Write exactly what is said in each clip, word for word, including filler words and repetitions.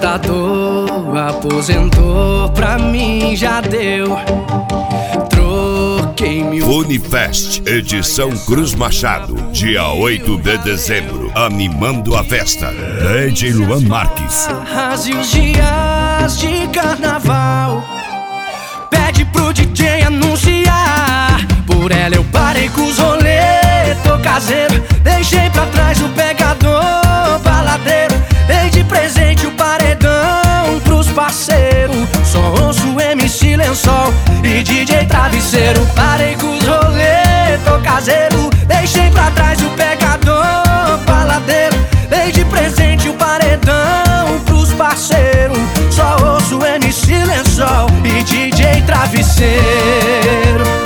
conquistador aposentou, pra mim já deu. Troquei mil. Funifest, edição Cruz Machado, dia oito de dezembro, animando a festa. D J Luan Marques. E os dias de carnaval, pede pro D J anunciar. Por ela eu parei com os rolê, tô caseiro. Deixei pra trás o pegador baladeiro. Dei de presente o paredão pros parceiros. Só ouço M C Lençol e D J Travesseiro. Parei com os rolê, tô caseiro. Deixei pra trás o pegador baladeiro. Dei de presente o paredão pros parceiros. Só ouço M C Lençol e D J Travesseiro.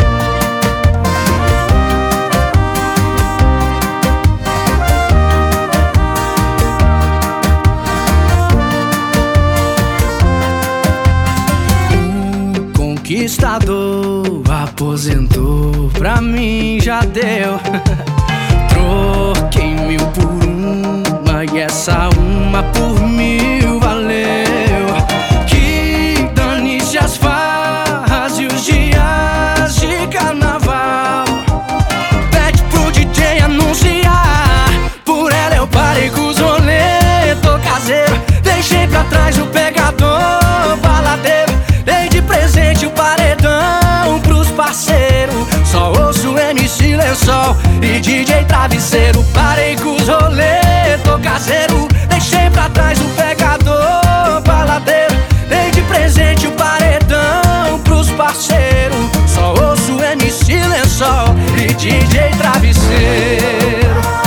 Conquistador aposentou, pra mim já deu. Troquei mil por uma e essa uma por mil valeu. Que dane-se as farras e os dias de carnaval. Pede pro D J anunciar. Por ela eu parei com os rolê, tô caseiro. Deixei pra trás o pegador baladeiro. Dei de presente o paredão pros parceiros. Só ouço M C Lençol e D J Travesseiro. Parei com os rolê, tô caseiro. Deixei pra trás o pegador baladeiro. Dei de presente o paredão pros parceiros. Só ouço M C Lençol e D J Travesseiro.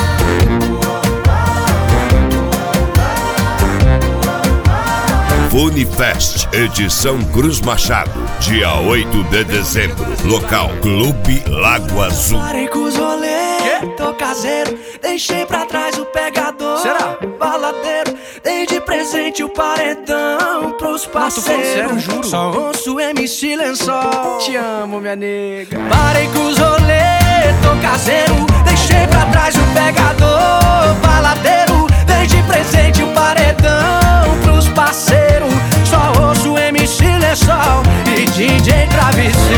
Funifest, edição Cruz Machado, dia oito de dezembro. Local Clube Lago Azul. Parei com os rolê, tô caseiro. Deixei pra trás o pegador. Será? Baladeiro. Dei de presente o paredão pros parceiros. Sério, juro. Só ouço M C Lençol. Te amo, minha nega. Parei com os rolê, tô caseiro. Deixei pra trás o pegador baladeiro. Dei de presente o paredão pros parceiros. Só ouço M C Lençol e D J Travesseiro.